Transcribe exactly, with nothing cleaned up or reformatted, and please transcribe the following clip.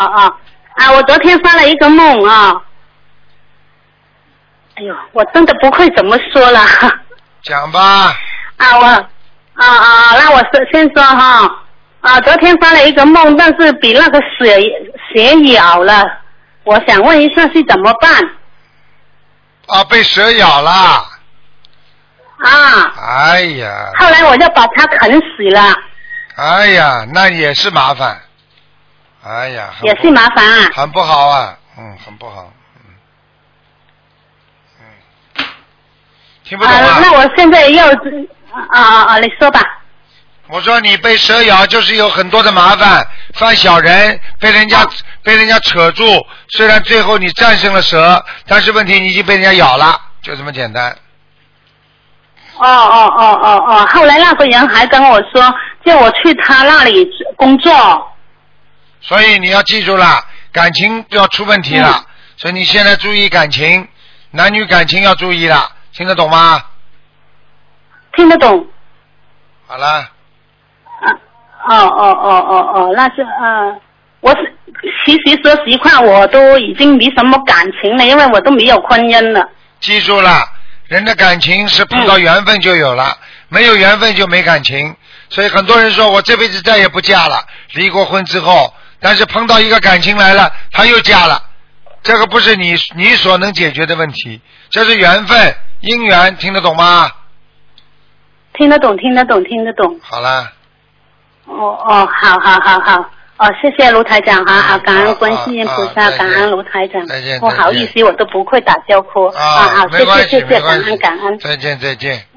啊啊啊！我昨天发了一个梦啊，哎呦，我真的不会怎么说了。 讲吧。 啊，我啊啊，那我先先说哈。啊，昨天发了一个梦，但是比那个蛇蛇咬了，我想问一下是怎么办？ 啊，被蛇咬了。 啊。 哎呀。 后来我就把它啃死了。 哎呀，那也是麻烦。哎呀。 也是麻烦啊。 很不好啊，嗯，很不好，嗯，嗯，听不懂啊？ 啊那我现在要啊啊啊，你说吧。 我说你被蛇咬就是有很多的麻烦，犯小人，被人家、哦、被人家扯住，虽然最后你战胜了蛇，但是问题你已经被人家咬了，就这么简单。 哦哦哦哦哦，后来那个人还跟我说叫我去他那里工作。 所以你要记住了，感情要出问题了、嗯、所以你现在注意感情，男女感情要注意了，听得懂吗？ 听得懂。 好了。 哦哦哦哦哦，那是呃，我是其实说实话，我都已经没什么感情了，因为我都没有婚姻了。 记住了，人的感情是碰到缘分就有了、嗯，没有缘分就没感情。所以很多人说我这辈子再也不嫁了，离过婚之后，但是碰到一个感情来了，他又嫁了，这个不是你你所能解决的问题，这是缘分姻缘，听得懂吗？ 听得懂，听得懂，听得懂。 好了。 哦哦，好好好好，哦，谢谢卢台长哈，好，感恩观世音菩萨，感恩卢台长。 再见。 不好意思，我都不会打招呼。啊好，谢谢谢谢，感恩感恩。 再见再见。